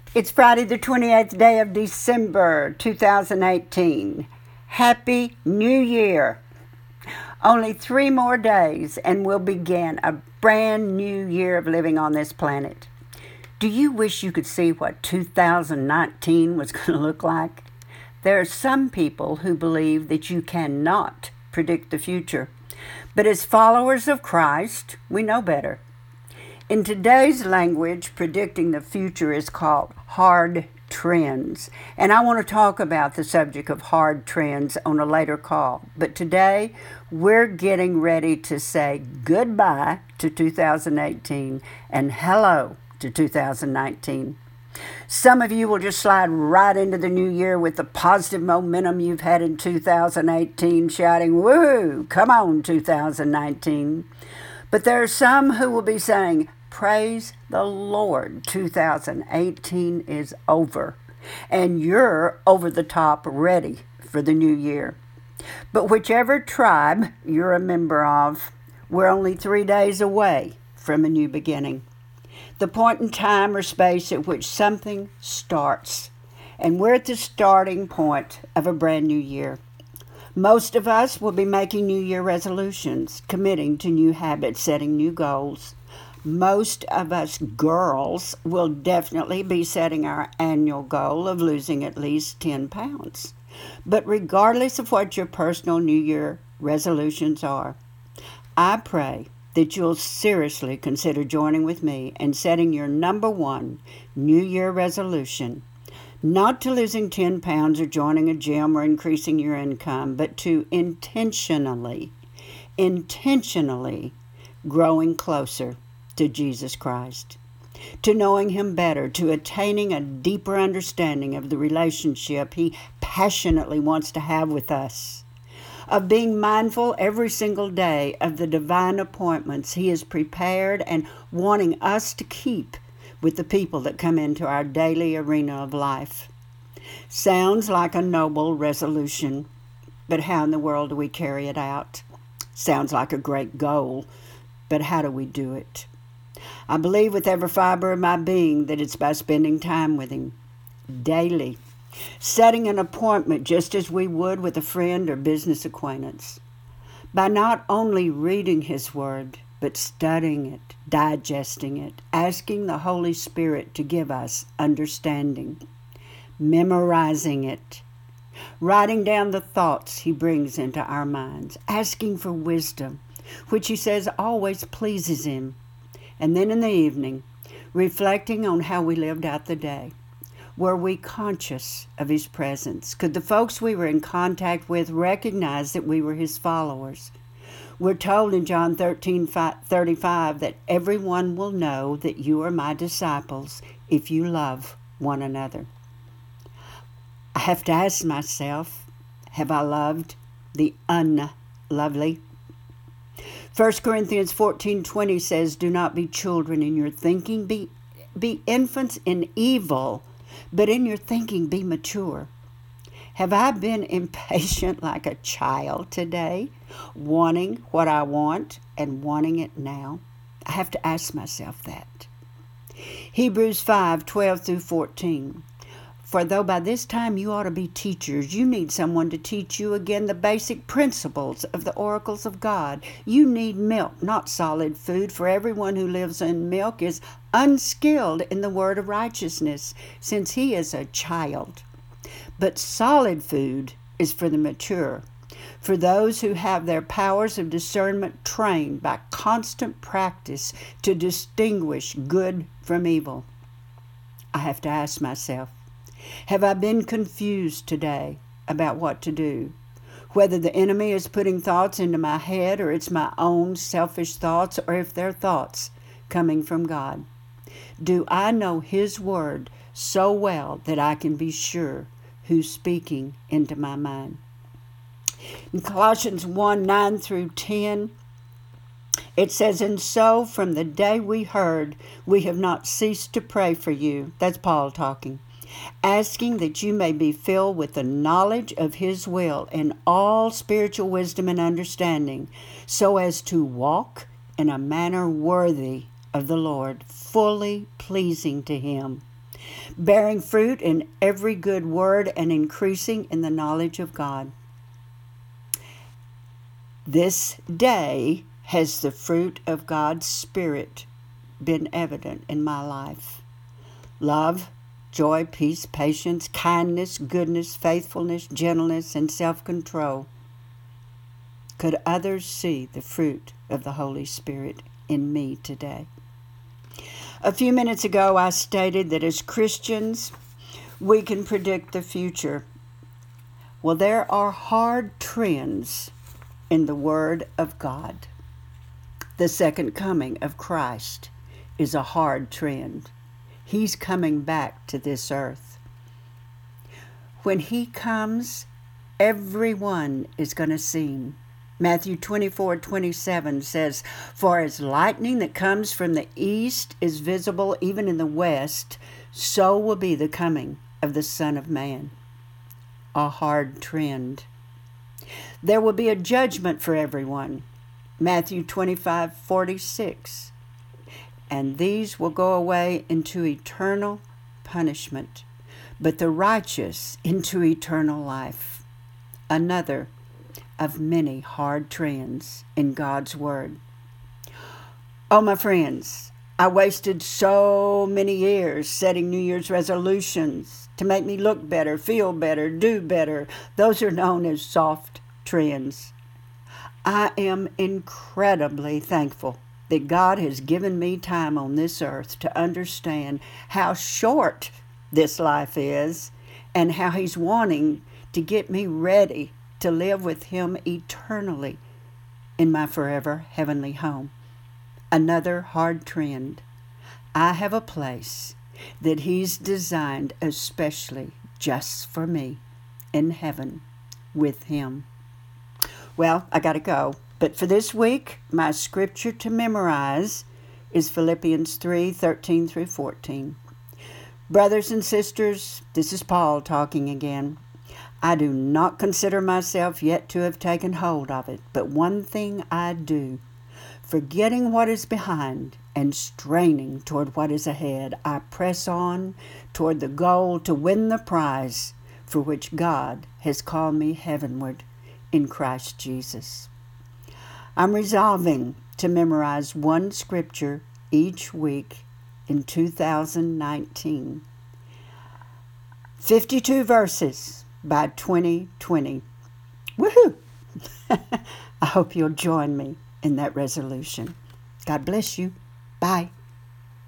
It's Friday, the 28th day of December, 2018. Happy New Year! Only 3 more days and we'll begin a brand new year of living on this planet. Do you wish you could see what 2019 was going to look like? There are some people who believe that you cannot predict the future. But as followers of Christ, we know better. In today's language, predicting the future is called hard trends. And I want to talk about the subject of hard trends on a later call. But today, we're getting ready to say goodbye to 2018 and hello to 2019. Some of you will just slide right into the new year with the positive momentum you've had in 2018, shouting, "Woohoo! Come on, 2019." But there are some who will be saying, "Praise the Lord, 2018 is over, and you're over the top ready for the new year." But whichever tribe you're a member of, we're only 3 days away from a new beginning. The point in time or space at which something starts. And we're at the starting point of a brand new year. Most of us will be making New Year resolutions, committing to new habits, setting new goals. Most of us girls will definitely be setting our annual goal of losing at least 10 pounds. But regardless of what your personal New Year resolutions are, I pray that you'll seriously consider joining with me and setting your number one New Year resolution, not to losing 10 pounds or joining a gym or increasing your income, but to intentionally growing closer to Jesus Christ, to knowing Him better, to attaining a deeper understanding of the relationship He passionately wants to have with us, of being mindful every single day of the divine appointments He has prepared and wanting us to keep with the people that come into our daily arena of life. Sounds like a noble resolution, but how in the world do we carry it out? Sounds like a great goal, but how do we do it? I believe with every fiber of my being that it's by spending time with Him daily, setting an appointment just as we would with a friend or business acquaintance, by not only reading His Word, but studying it, digesting it, asking the Holy Spirit to give us understanding, memorizing it, writing down the thoughts He brings into our minds, asking for wisdom, which He says always pleases Him, and then in the evening, reflecting on how we lived out the day. Were we conscious of His presence? Could the folks we were in contact with recognize that we were His followers? We're told in John 13:35 that everyone will know that you are my disciples if you love one another. I have to ask myself, have I loved the unlovely? 1 Corinthians 14:20 says, "Do not be children in your thinking, be infants in evil, but in your thinking be mature." Have I been impatient like a child today, wanting what I want and wanting it now? I have to ask myself that. Hebrews 5:12 through 14. "For though by this time you ought to be teachers, you need someone to teach you again the basic principles of the oracles of God. You need milk, not solid food, for everyone who lives on milk is unskilled in the word of righteousness, since he is a child. But solid food is for the mature, for those who have their powers of discernment trained by constant practice to distinguish good from evil." I have to ask myself, have I been confused today about what to do? Whether the enemy is putting thoughts into my head, or it's my own selfish thoughts, or if they're thoughts coming from God. Do I know His Word so well that I can be sure who's speaking into my mind? In Colossians 1:9 through 10, it says, "And so from the day we heard, we have not ceased to pray for you." That's Paul talking. "Asking that you may be filled with the knowledge of His will and all spiritual wisdom and understanding, so as to walk in a manner worthy of the Lord, fully pleasing to Him, bearing fruit in every good word and increasing in the knowledge of God. This day has the fruit of God's Spirit been evident in my life. Love, joy, peace, patience, kindness, goodness, faithfulness, gentleness, and self-control. Could others see the fruit of the Holy Spirit in me today? A few minutes ago, I stated that as Christians, we can predict the future. Well, there are hard trends in the Word of God. The second coming of Christ is a hard trend. He's coming back to this earth. When He comes, everyone is going to see Him. Matthew 24:27 says, "For as lightning that comes from the east is visible even in the west, so will be the coming of the Son of Man." A hard trend. There will be a judgment for everyone. Matthew 25:46. "And these will go away into eternal punishment, but the righteous into eternal life." Another of many hard trends in God's Word. Oh, my friends, I wasted so many years setting New Year's resolutions to make me look better, feel better, do better. Those are known as soft trends. I am incredibly thankful that God has given me time on this earth to understand how short this life is and how He's wanting to get me ready to live with Him eternally in my forever heavenly home. Another hard trend. I have a place that He's designed especially just for me in heaven with Him. Well, I got to go. But for this week, my scripture to memorize is Philippians 3:13 through 14. Brothers and sisters, this is Paul talking again. I do not consider myself yet to have taken hold of it, but one thing I do, forgetting what is behind and straining toward what is ahead, I press on toward the goal to win the prize for which God has called me heavenward in Christ Jesus. I'm resolving to memorize one scripture each week in 2019. 52 verses by 2020. Woohoo! I hope you'll join me in that resolution. God bless you. Bye.